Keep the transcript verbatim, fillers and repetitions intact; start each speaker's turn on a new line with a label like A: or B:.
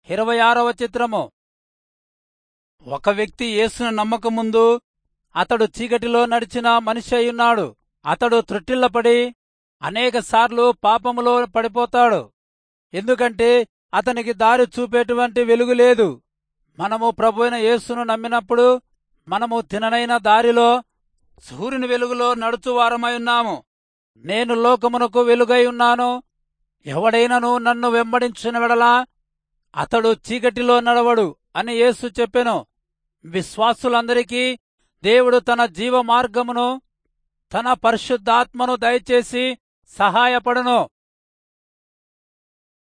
A: ఇరవై ఆరవ చిత్రము. ఒక వ్యక్తి యేసును నమ్మకముందు అతడు చీకటిలో నడిచిన మనిషి అయ్యున్నాడు. అతడు త్రొట్టిల్లపడి అనేక సార్లు పాపములో పడిపోతాడు, ఎందుకంటే అతనికి దారి చూపేటువంటి వెలుగు లేదు. మనము ప్రభువైన యేసును నమ్మినప్పుడు మనము తిననైన దారిలో సూర్యుని వెలుగులో నడుచువారమై ఉన్నాము. నేను లోకమునకు వెలుగై ఉన్నాను. ఎవడైనను నన్ను వెంబడించిన వెడలా అతడు చీకటిలో నడవడు అని యేసు చెప్పెను. విశ్వాసులందరికీ దేవుడు తన జీవ మార్గమును, తన పరిశుద్ధాత్మను దయచేసి సహాయపడును.